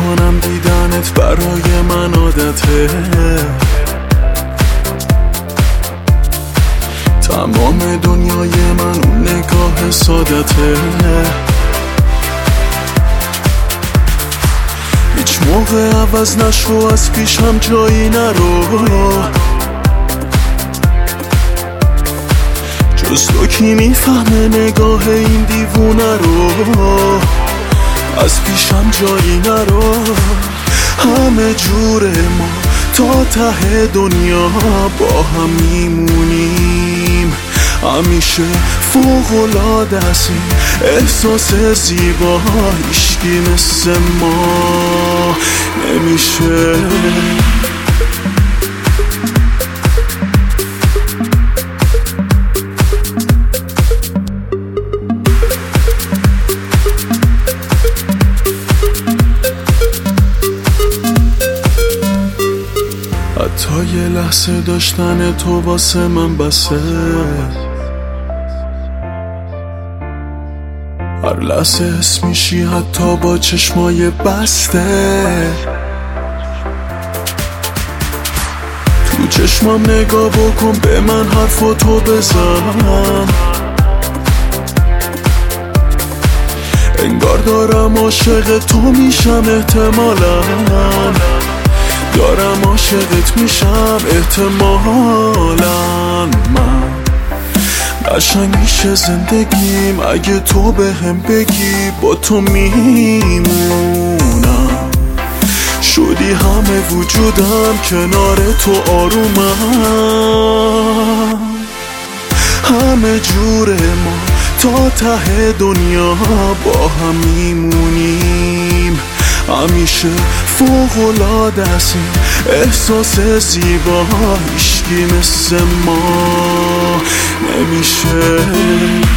میکنم دیدنت برای من عادته. تمام دنیای من اون نگاه سادته. هیچ موقع عوض نشو از پیشم جایی نرو، جز تو کی میفهمه نگاه این دیوونه رو. از پیشم جایی نرو، همه جور ما تا ته دنیا با هم میمونیم. همیشه فوق‌العاده است این احساس زیبا، هیچکی مثل ما نمیشه. حتی یه لحظه داشتن تو واسه من بسه. هر لحظه حس میشی حتی با چشمای بسته. تو چشمام نگاه بکن، به من حرفاتو بزن. انگار دارم عاشق تو میشم، احتمالاً دارم عاشقت میشم، احتمالاً من قشنگ میشه زندگیم اگه تو بهم بگی با تو میمونم. شدی همه وجودم، کنار تو آرومم. همه جور ما تا ته دنیا با هم میمونیم. همیشه فوق‌العاده است این احساس زیبا، هیچکی مثل ما نمیشه.